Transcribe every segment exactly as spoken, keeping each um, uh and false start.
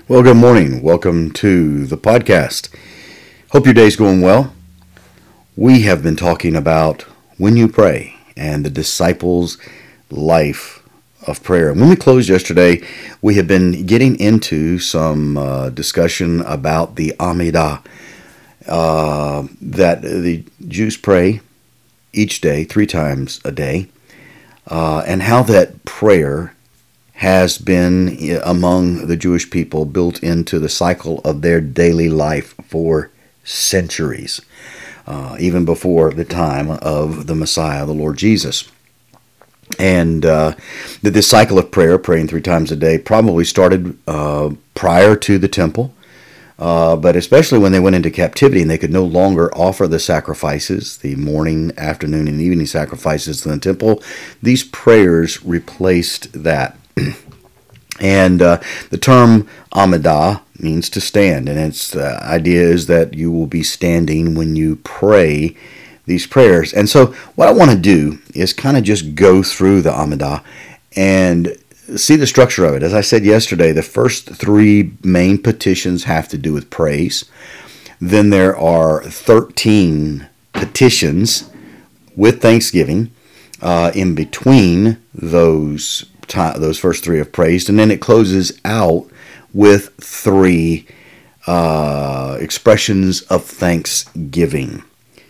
Well, good morning. Welcome to the podcast. Hope your day's going well. We have been talking about when you pray and the disciples' life of prayer. When we closed yesterday, we have been getting into some uh, discussion about the Amidah, uh, that the Jews pray each day, three times a day, uh, and how that prayer has been among the Jewish people built into the cycle of their daily life for centuries, uh, even before the time of the Messiah, the Lord Jesus. And uh, that this cycle of prayer, praying three times a day, probably started uh, prior to the temple, uh, but especially when they went into captivity and they could no longer offer the sacrifices, the morning, afternoon, and evening sacrifices in the temple, these prayers replaced that. And uh, the term Amidah means to stand, and its uh, idea is that you will be standing when you pray these prayers. And so what I want to do is kind of just go through the Amidah and see the structure of it. As I said yesterday, the first three main petitions have to do with praise. Then there are thirteen petitions with thanksgiving uh, in between those those first three of praise, and then it closes out with three uh, expressions of thanksgiving.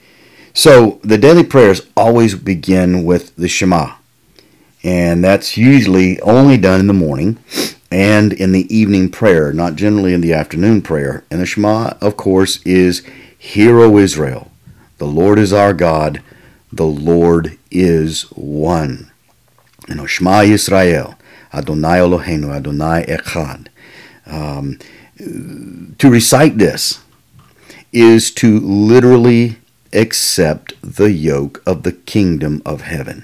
So the daily prayers always begin with the Shema, and that's usually only done in the morning and in the evening prayer, not generally in the afternoon prayer. And the Shema, of course, is, "Hear, O Israel, the Lord is our God, the Lord is one. You know, Shema Yisrael, Adonai Eloheinu, Adonai Echad." Um, to recite this is to literally accept the yoke of the kingdom of heaven.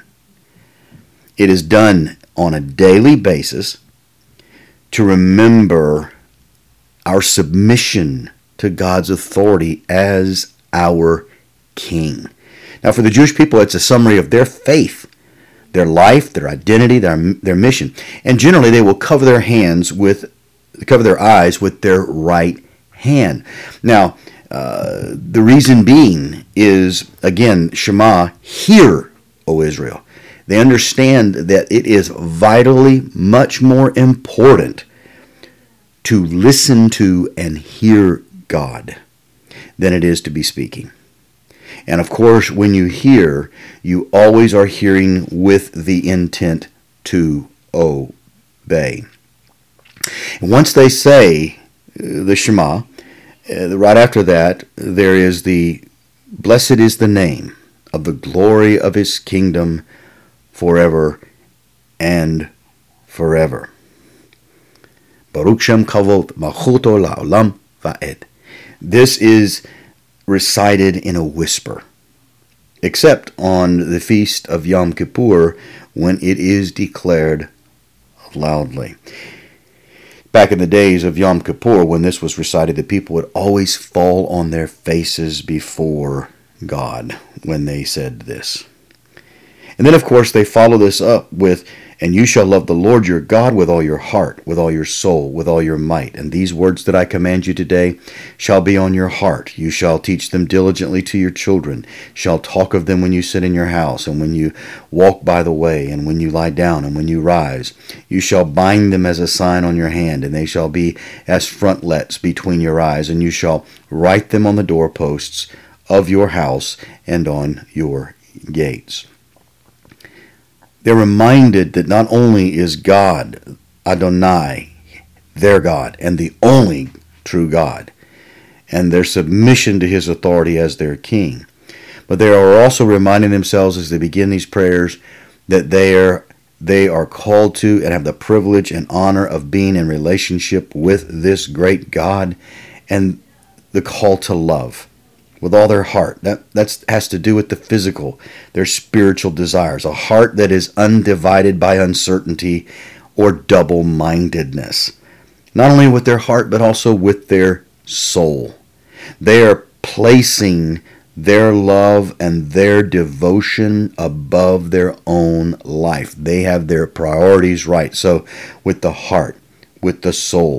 It is done on a daily basis to remember our submission to God's authority as our king. Now, for the Jewish people, it's a summary of their faith, their life, their identity, their their mission. And generally they will cover their hands with, cover their eyes with their right hand. Now, uh, the reason being is, again, Shema, hear, O Israel. They understand that it is vitally much more important to listen to and hear God than it is to be speaking. And of course, when you hear, you always are hearing with the intent to obey. And once they say the Shema, right after that, there is the, "Blessed is the name of the glory of his kingdom forever and forever. Baruch Shem Kavod Malchuto La'olam Va'ed." This is recited in a whisper, except on the feast of Yom Kippur, when it is declared loudly. Back in the days of Yom Kippur, when this was recited, the people would always fall on their faces before God when they said this. And then, of course, they follow this up with, "And you shall love the Lord your God with all your heart, with all your soul, with all your might. And these words that I command you today shall be on your heart. You shall teach them diligently to your children, shall talk of them when you sit in your house, and when you walk by the way, and when you lie down, and when you rise. You shall bind them as a sign on your hand, and they shall be as frontlets between your eyes, and you shall write them on the doorposts of your house and on your gates." They're reminded that not only is God, Adonai, their God, and the only true God, and their submission to his authority as their king, but they are also reminding themselves as they begin these prayers that they are, they are called to and have the privilege and honor of being in relationship with this great God, and the call to love with all their heart. That that's, has to do with the physical, their spiritual desires, a heart that is undivided by uncertainty or double-mindedness. Not only with their heart, but also with their soul. They are placing their love and their devotion above their own life. They have their priorities right. So with the heart, with the soul,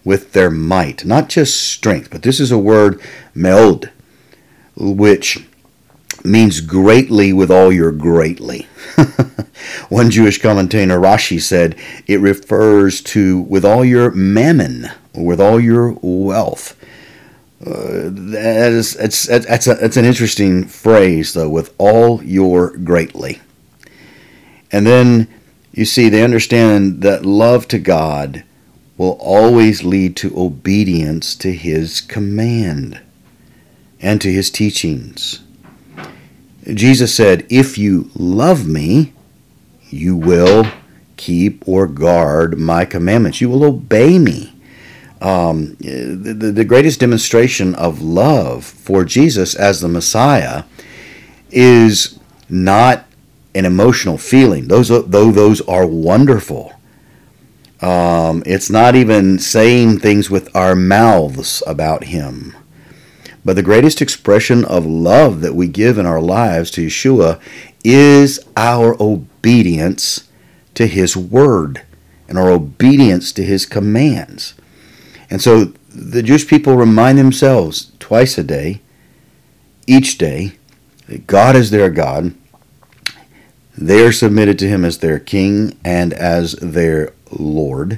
with their might. Not just strength, but this is a word, meod, which means greatly with all your greatly. One Jewish commentator, Rashi, said it refers to with all your mammon, or with all your wealth. Uh, that is, it's, that's, a, that's an interesting phrase, though, with all your greatly. And then you see, they understand that love to God will always lead to obedience to His command and to His teachings. Jesus said, if you love me, you will keep or guard my commandments. You will obey me. Um, the, the greatest demonstration of love for Jesus as the Messiah is not an emotional feeling. Those, though those are wonderful. Um, it's not even saying things with our mouths about Him. But the greatest expression of love that we give in our lives to Yeshua is our obedience to His Word and our obedience to His commands. And so the Jewish people remind themselves twice a day, each day, that God is their God. They are submitted to Him as their King and as their Lord.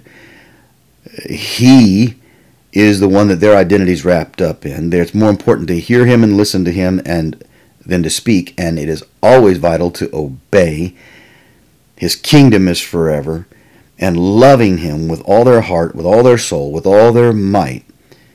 He is the one that their identity is wrapped up in. It's more important to hear Him and listen to Him and than to speak, and it is always vital to obey. His kingdom is forever, and loving Him with all their heart, with all their soul, with all their might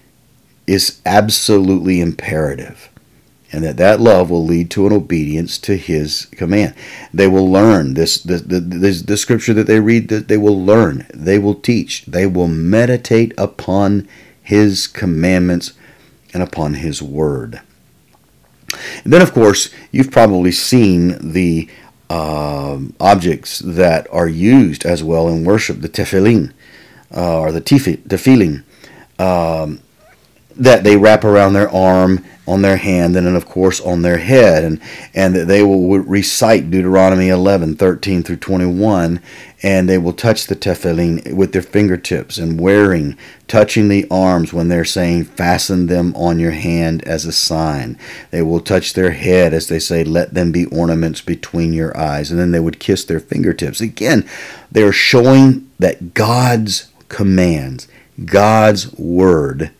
is absolutely imperative. And that that love will lead to an obedience to His command. They will learn this, this, this, this scripture that they read, that they will learn, they will teach, they will meditate upon His commandments and upon His Word. And then, of course, you've probably seen the uh, objects that are used as well in worship, the tefillin, uh, or the tefillin, um, that they wrap around their arm, on their hand, and then of course on their head, and and they will recite Deuteronomy eleven, thirteen through twenty-one, and they will touch the tefillin with their fingertips, and wearing, touching the arms when they're saying, fasten them on your hand as a sign. They will touch their head as they say, let them be ornaments between your eyes, and then they would kiss their fingertips. Again, they're showing that God's commands, God's word,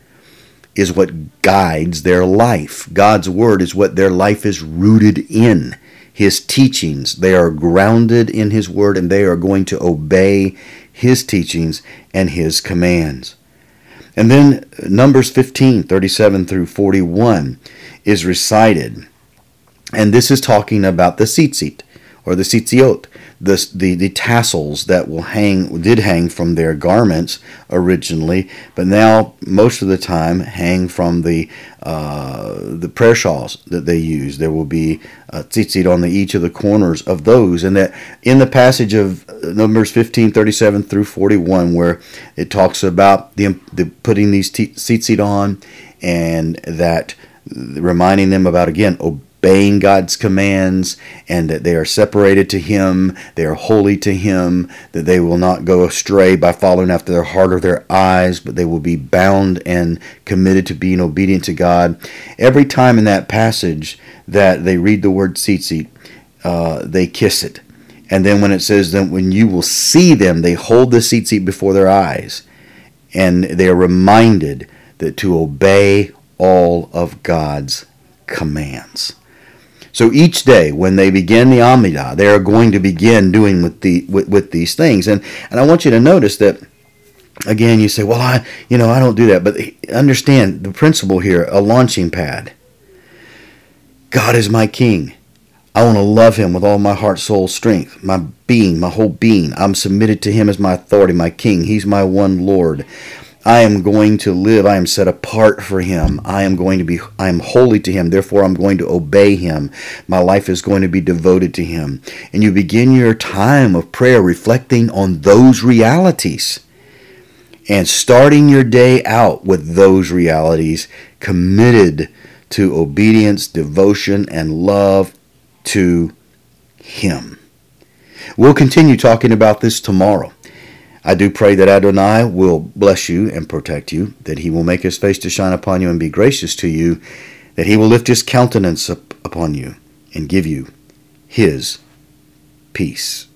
is what guides their life. God's word is what their life is rooted in. His teachings, they are grounded in His word, and they are going to obey His teachings and His commands. And then Numbers fifteen, thirty-seven through forty-one is recited. And this is talking about the tzitzit, or the tzitziot, the, the, the tassels that will hang, did hang from their garments originally, but now most of the time hang from the uh, the prayer shawls that they use. There will be a tzitzit on the, each of the corners of those, and that in the passage of Numbers fifteen, thirty-seven through forty-one, where it talks about the, the putting these tzitzit on, and that reminding them about, again, obeying God's commands, and that they are separated to Him, they are holy to Him, that they will not go astray by following after their heart or their eyes, but they will be bound and committed to being obedient to God. Every time in that passage that they read the word tzitzit, uh, they kiss it. And then when it says that when you will see them, they hold the tzitzit before their eyes, and they are reminded that to obey all of God's commands. So each day when they begin the Amidah, they are going to begin doing with the with, with these things. And and I want you to notice that, again, you say, well, I you know I don't do that. But understand the principle here, a launching pad. God is my King. I want to love Him with all my heart, soul, strength, my being, my whole being. I'm submitted to Him as my authority, my King. He's my one Lord. I am going to live. I am set apart for Him. I am going to be, I am holy to Him. Therefore, I'm going to obey Him. My life is going to be devoted to Him. And you begin your time of prayer reflecting on those realities and starting your day out with those realities, committed to obedience, devotion, and love to Him. We'll continue talking about this tomorrow. I do pray that Adonai will bless you and protect you, that he will make his face to shine upon you and be gracious to you, that he will lift his countenance up upon you and give you his peace.